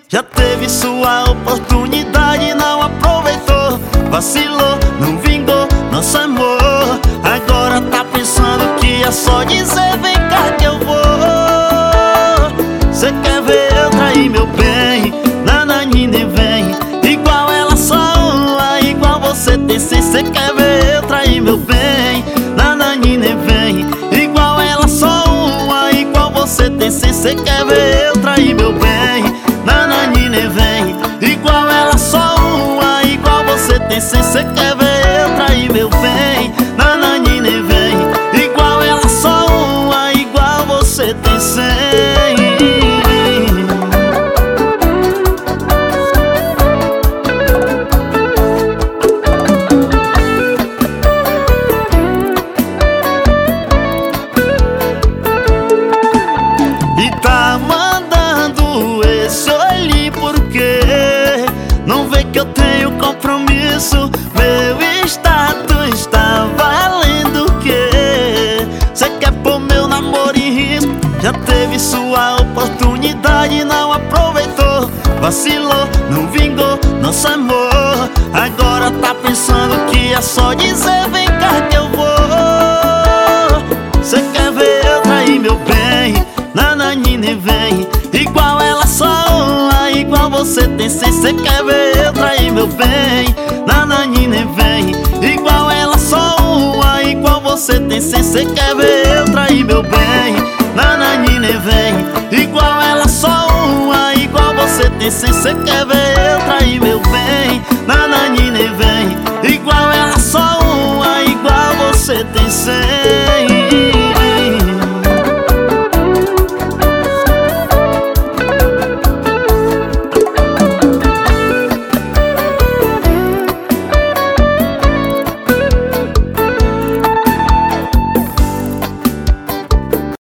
Já teve sua oportunidade, não aproveitou. Vacilou, não vingou nosso amor. Agora tá pensando que é só dizer vem cá que eu vou. Cê quer ver eu trair meu bem? Nananina vem. Igual ela só uma, igual você tem sim. Cê quer ver eu trair meu bem? Nananina vem. Igual ela só uma, igual você tem sim. Cê quer ver eu trair meu bem? Nananina vem. Igual ela só uma, igual você tem sim. Cê quer ver eu trair meu bem? Nananina vem. Igual ela só uma, igual você tem sim. E tá mandando esse olhinho porque não vê que eu tenho compromisso. Meu status tá valendo o quê? Cê quer pôr meu namoro em risco? Já teve sua oportunidade, não aproveitou. Vacilou, não vingou nosso amor. Agora tá pensando que é só dizer vem cá que eu vou. Cê quer ver eu trair meu bem? Nananina vem. Igual ela só uma, igual você tem sim. Cê quer ver eu trair meu bem? Nananina vem. Igual ela só uma, igual você tem sim. Cê quer ver eu trair meu bem? Nananina vem. Igual ela só uma, igual você tem sim. Cê quer ver eu trair meu bem? Nananina vem. Igual ela só uma, igual você tem sim.